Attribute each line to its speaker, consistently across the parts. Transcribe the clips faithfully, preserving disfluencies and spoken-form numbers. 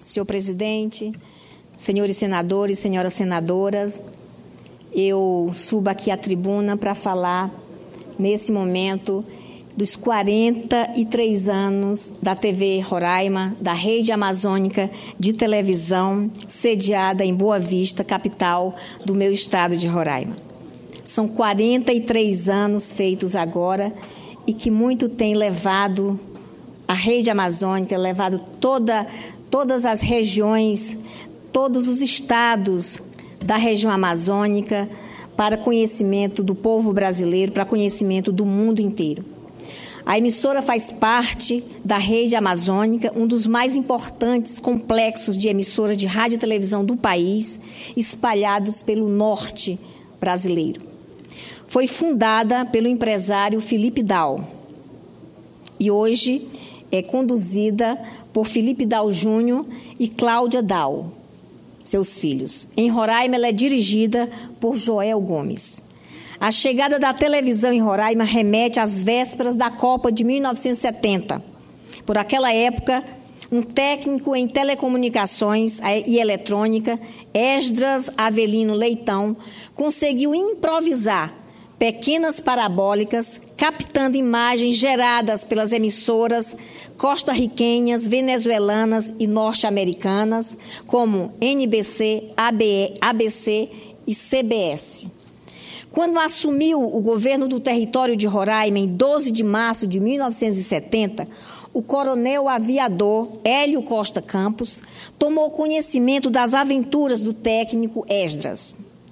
Speaker 1: senhor presidente, senhores senadores, senhoras senadoras, eu subo aqui à tribuna para falar, nesse momento, dos quarenta e três anos da T V Roraima, da Rede Amazônica de Televisão, sediada em Boa Vista, capital do meu estado de Roraima. São quarenta e três anos feitos agora e que muito tem levado a Rede Amazônica, levado toda, todas as regiões, todos os estados da região amazônica para conhecimento do povo brasileiro, para conhecimento do mundo inteiro. A emissora faz parte da Rede Amazônica, um dos mais importantes complexos de emissoras de rádio e televisão do país, espalhados pelo norte brasileiro. Foi fundada pelo empresário Felipe Dal e hoje é conduzida por Felipe Dal Júnior e Cláudia Dal, seus filhos. Em Roraima, ela é dirigida por Joel Gomes. A chegada da televisão em Roraima remete às vésperas da Copa de mil novecentos e setenta. Por aquela época, um técnico em telecomunicações e eletrônica, Esdras Avelino Leitão, conseguiu improvisar pequenas parabólicas, captando imagens geradas pelas emissoras costarriquenhas, venezuelanas e norte-americanas, como N B C, A B C e C B S. Quando assumiu o governo do território de Roraima, em doze de março de mil novecentos e setenta, o coronel aviador Hélio Costa Campos tomou conhecimento das aventuras do técnico Esdras.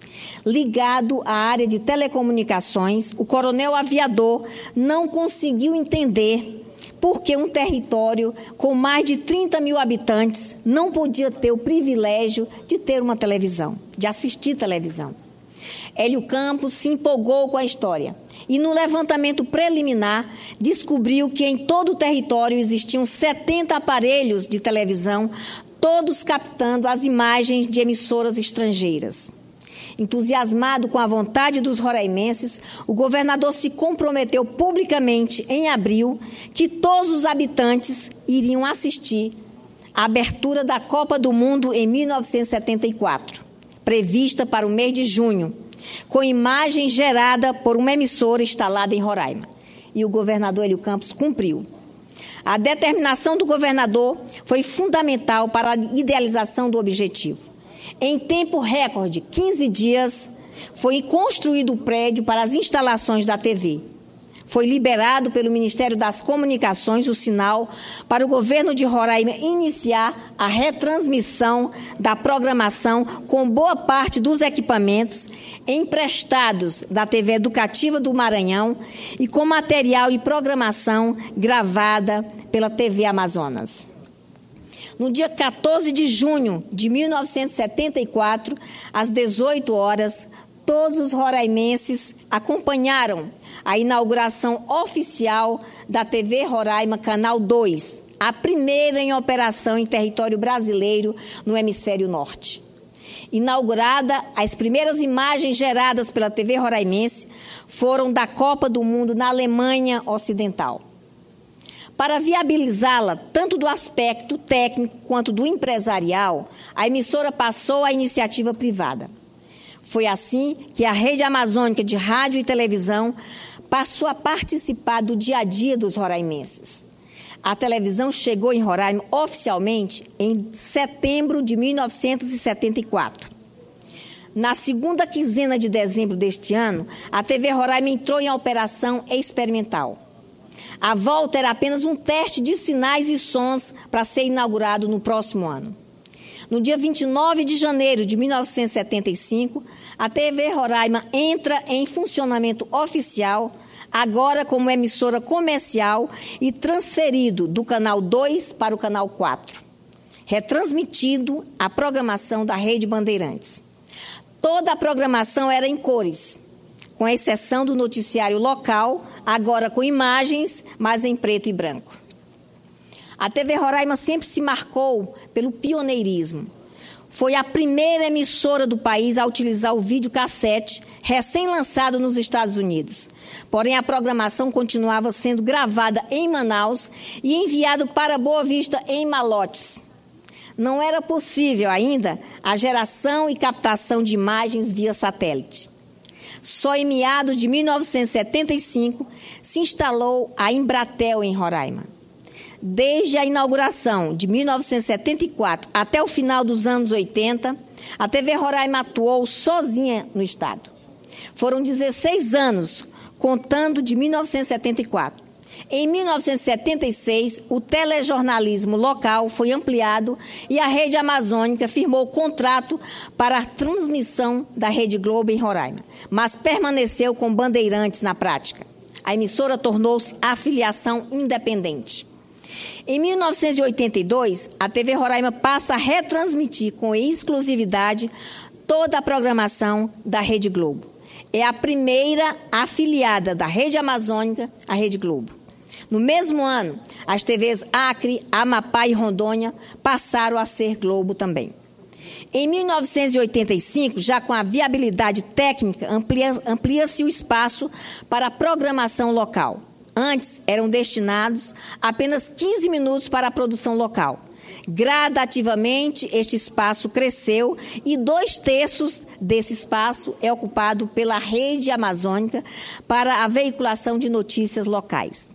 Speaker 1: Ligado à área de telecomunicações, o coronel aviador não conseguiu entender por que um território com mais de trinta mil habitantes não podia ter o privilégio de ter uma televisão, de assistir televisão. Hélio Campos se empolgou com a história e, no levantamento preliminar, descobriu que em todo o território existiam setenta aparelhos de televisão, todos captando as imagens de emissoras estrangeiras. Entusiasmado com a vontade dos roraimenses, o governador se comprometeu publicamente, em abril, que todos os habitantes iriam assistir à abertura da Copa do Mundo em mil novecentos e setenta e quatro, prevista para o mês de junho, com imagem gerada por uma emissora instalada em Roraima. E o governador Hélio Campos cumpriu. A determinação do governador foi fundamental para a idealização do objetivo. Em tempo recorde, quinze dias, foi construído o prédio para as instalações da T V. Foi liberado pelo Ministério das Comunicações o sinal para o governo de Roraima iniciar a retransmissão da programação com boa parte dos equipamentos emprestados da T V Educativa do Maranhão e com material e programação gravada pela T V Amazonas. No dia quatorze de junho de mil novecentos e setenta e quatro, às dezoito horas, todos os roraimenses acompanharam a inauguração oficial da T V Roraima Canal dois, a primeira em operação em território brasileiro no hemisfério norte. Inaugurada, as primeiras imagens geradas pela T V Roraimense foram da Copa do Mundo na Alemanha Ocidental. Para viabilizá-la, tanto do aspecto técnico quanto do empresarial, a emissora passou à iniciativa privada. Foi assim que a Rede Amazônica de Rádio e Televisão passou a participar do dia a dia dos roraimenses. A televisão chegou em Roraima oficialmente em setembro de mil novecentos e setenta e quatro. Na segunda quinzena de dezembro deste ano, a T V Roraima entrou em operação experimental. A volta era apenas um teste de sinais e sons para ser inaugurado no próximo ano. No dia vinte e nove de janeiro de mil novecentos e setenta e cinco, a T V Roraima entra em funcionamento oficial, agora como emissora comercial e transferido do Canal dois para o Canal quatro, retransmitindo a programação da Rede Bandeirantes. Toda a programação era em cores, com exceção do noticiário local, agora com imagens, mas em preto e branco. A T V Roraima sempre se marcou pelo pioneirismo. Foi a primeira emissora do país a utilizar o videocassete, recém-lançado nos Estados Unidos. Porém, a programação continuava sendo gravada em Manaus e enviada para Boa Vista, em Malotes. não era possível ainda a geração e captação de imagens via satélite. Só em meados de mil novecentos e setenta e cinco se instalou a Embratel em Roraima. Desde a inauguração de mil novecentos e setenta e quatro até o final dos anos oitenta, a T V Roraima atuou sozinha no estado. Foram dezesseis anos, contando de mil novecentos e setenta e quatro. Em mil novecentos e setenta e seis, o telejornalismo local foi ampliado e a Rede Amazônica firmou contrato para a transmissão da Rede Globo em Roraima, mas permaneceu com Bandeirantes na prática. A emissora tornou-se afiliação independente. Em mil novecentos e oitenta e dois, a T V Roraima passa a retransmitir com exclusividade toda a programação da Rede Globo. É a primeira afiliada da Rede Amazônica à Rede Globo. No mesmo ano, as T Vs Acre, Amapá e Rondônia passaram a ser Globo também. Em mil novecentos e oitenta e cinco, já com a viabilidade técnica, amplia, amplia-se o espaço para a programação local. Antes, eram destinados apenas quinze minutos para a produção local. Gradativamente, este espaço cresceu e dois terços desse espaço é ocupado pela Rede Amazônica para a veiculação de notícias locais.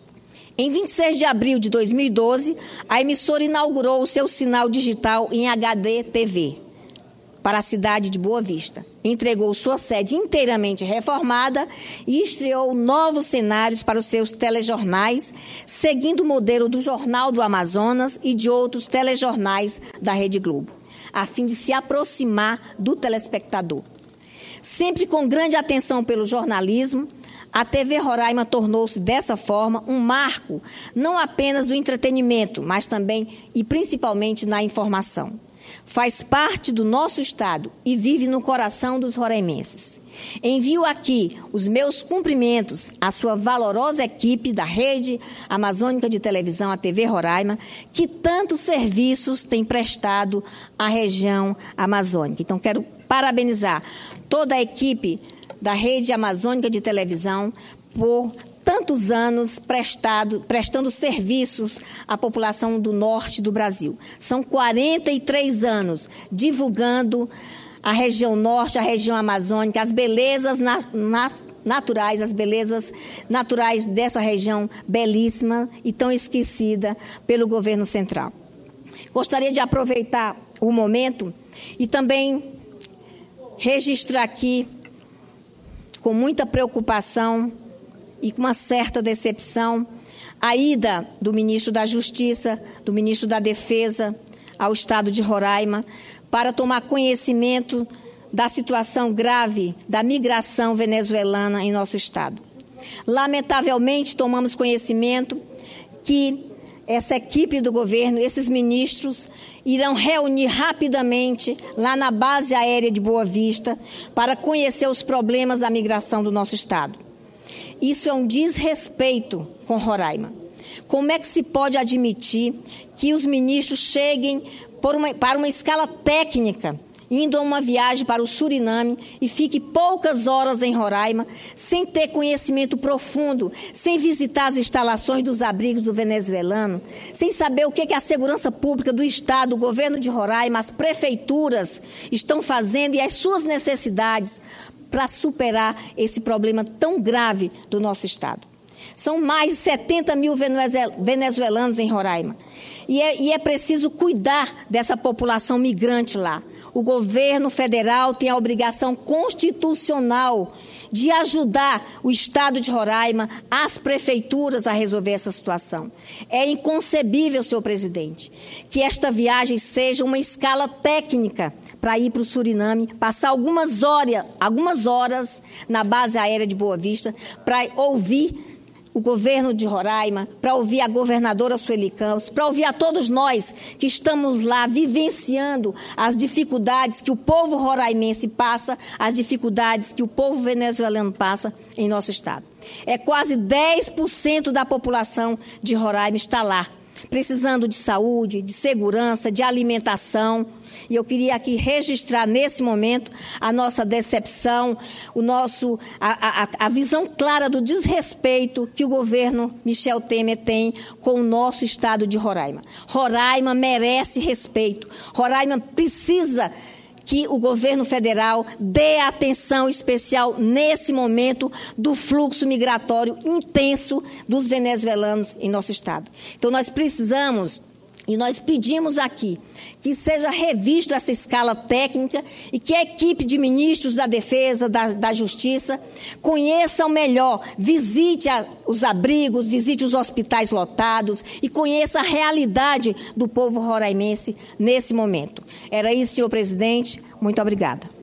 Speaker 1: Em vinte e seis de abril de dois mil e doze, a emissora inaugurou o seu sinal digital em H D T V para a cidade de Boa Vista. Entregou sua sede inteiramente reformada e estreou novos cenários para os seus telejornais, seguindo o modelo do Jornal do Amazonas e de outros telejornais da Rede Globo, a fim de se aproximar do telespectador. Sempre com grande atenção pelo jornalismo, a T V Roraima tornou-se, dessa forma, um marco, não apenas do entretenimento, mas também e principalmente na informação. Faz parte do nosso estado e vive no coração dos roraimenses. Envio aqui os meus cumprimentos à sua valorosa equipe da Rede Amazônica de Televisão, a T V Roraima, que tantos serviços tem prestado à região amazônica. Então, quero parabenizar toda a equipe da Rede Amazônica de Televisão por tantos anos prestado, prestando serviços à população do norte do Brasil. São quarenta e três anos divulgando a região norte, a região amazônica, as belezas na, na, naturais, as belezas naturais dessa região belíssima e tão esquecida pelo governo central. Gostaria de aproveitar o momento e também registrar aqui, com muita preocupação e com uma certa decepção, a ida do ministro da Justiça, do ministro da Defesa ao estado de Roraima para tomar conhecimento da situação grave da migração venezuelana em nosso estado. Lamentavelmente, tomamos conhecimento que essa equipe do governo, esses ministros, irão reunir rapidamente lá na base aérea de Boa Vista para conhecer os problemas da migração do nosso estado. Isso é um desrespeito com Roraima. Como é que se pode admitir que os ministros cheguem por uma, para uma escala técnica, indo a uma viagem para o Suriname e fique poucas horas em Roraima, sem ter conhecimento profundo, sem visitar as instalações dos abrigos do venezuelano, sem saber o que a segurança pública do Estado, o governo de Roraima, as prefeituras estão fazendo e as suas necessidades para superar esse problema tão grave do nosso Estado. São mais de setenta mil venezuelanos em Roraima. E é, e é preciso cuidar dessa população migrante lá. O governo federal tem a obrigação constitucional de ajudar o Estado de Roraima, as prefeituras a resolver essa situação. É inconcebível, senhor presidente, que esta viagem seja uma escala técnica para ir para o Suriname, passar algumas horas, algumas horas na base aérea de Boa Vista para ouvir o governo de Roraima, para ouvir a governadora Sueli Campos, para ouvir a todos nós que estamos lá vivenciando as dificuldades que o povo roraimense passa, as dificuldades que o povo venezuelano passa em nosso estado. É quase dez por cento da população de Roraima está lá, precisando de saúde, de segurança, de alimentação. E eu queria aqui registrar nesse momento a nossa decepção, o nosso, a, a, a visão clara do desrespeito que o governo Michel Temer tem com o nosso estado de Roraima. Roraima merece respeito. Roraima precisa que o governo federal dê atenção especial nesse momento do fluxo migratório intenso dos venezuelanos em nosso estado. Então, nós precisamos... E nós pedimos aqui que seja revista essa escala técnica e que a equipe de ministros da Defesa, da, da Justiça, conheçam melhor, visite a, os abrigos, visite os hospitais lotados e conheça a realidade do povo roraimense nesse momento. Era isso, senhor presidente. Muito obrigada.